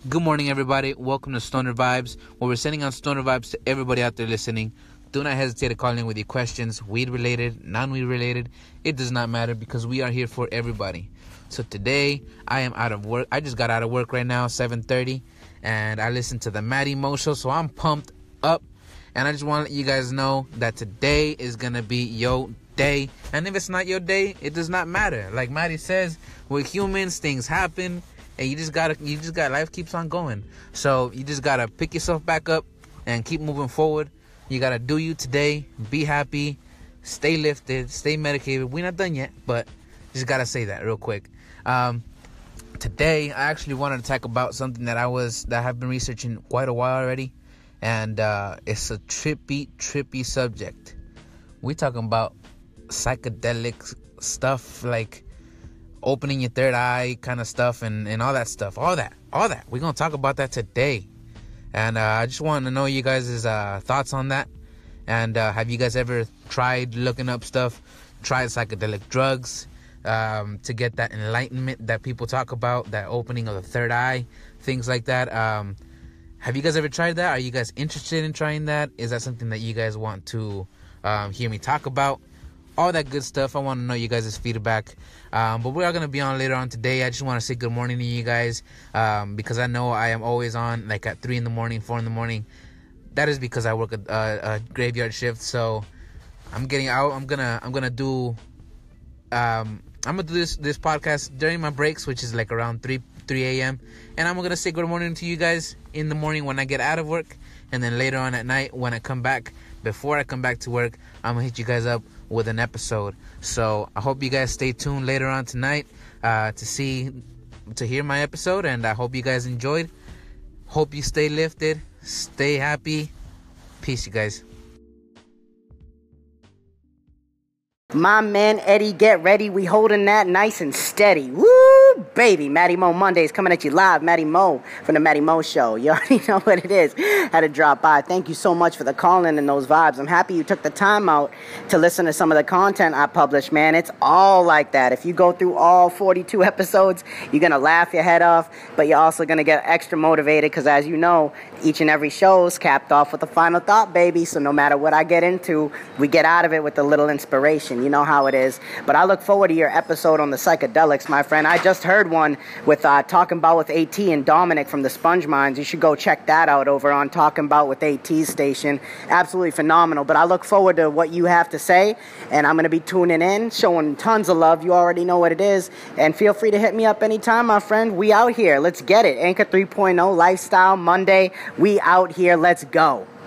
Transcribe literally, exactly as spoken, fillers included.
Good morning, everybody. Welcome to Stoner Vibes, where we're sending out Stoner Vibes to everybody out there listening. Do not hesitate to call in with your questions, weed-related, non-weed-related. It does not matter because we are here for everybody. So today, I am out of work. I just got out of work right now, seven thirty, and I listened to the Matty Mo Show, so I'm pumped up. And I just want to let you guys know that today is going to be your day. And if it's not your day, it does not matter. Like Matty says, we're humans, things happen. And you just gotta, you just got, life keeps on going. So you just gotta pick yourself back up and keep moving forward. You gotta do you today. Be happy. Stay lifted. Stay medicated. We're not done yet, but just gotta say that real quick. Um, today, I actually wanted to talk about something that I was, that I've been researching quite a while already. And uh, it's a trippy, trippy subject. We're talking about psychedelic stuff like opening your third eye kind of stuff and, and all that stuff. All that. All that. We're going to talk about that today. And uh, I just want to know you guys' uh, thoughts on that. And uh, have you guys ever tried looking up stuff, tried psychedelic drugs um, to get that enlightenment that people talk about, that opening of the third eye, things like that? Um, have you guys ever tried that? Are you guys interested in trying that? Is that something that you guys want to um, hear me talk about? All that good stuff. I want to know you guys' feedback. Um, but we are going to be on later on today. I just want to say good morning to you guys um, because I know I am always on like at three in the morning, four in the morning. That is because I work a, a, a graveyard shift. So I'm getting out. I'm going to I'm gonna do um, I'm going to do this, this podcast during my breaks, which is like around three a.m. And I'm going to say good morning to you guys in the morning when I get out of work. And then later on at night when I come back, before I come back to work, I'm going to hit you guys up with an episode. So I hope you guys stay tuned later on tonight uh, to see, to hear my episode. And I hope you guys enjoyed. Hope you stay lifted, stay happy. Peace, you guys. My man Eddie, get ready. We holding that nice and steady. Woo, baby. Matty Mo Mondays coming at you live. Matty Mo from the Matty Mo Show. You already know what it is. Had to drop by. Thank you so much for the call-in and those vibes. I'm happy you took the time out to listen to some of the content I published, man. It's all like that. If you go through all forty-two episodes, you're going to laugh your head off, but you're also going to get extra motivated because, as you know, each and every show is capped off with a final thought, baby. So no matter what I get into, we get out of it with a little inspiration. You know how it is. But I look forward to your episode on the psychedelics, my friend. I just heard one with uh, Talking About with AT and Dominic from the Sponge Minds. You should go check that out over on Talking About with AT's station. Absolutely phenomenal. But I look forward to what you have to say, and I'm going to be tuning in, showing tons of love. You already know what it is. And feel free to hit me up anytime, my friend. We out here. Let's get it. Anchor three point oh Lifestyle Monday. We out here. Let's go.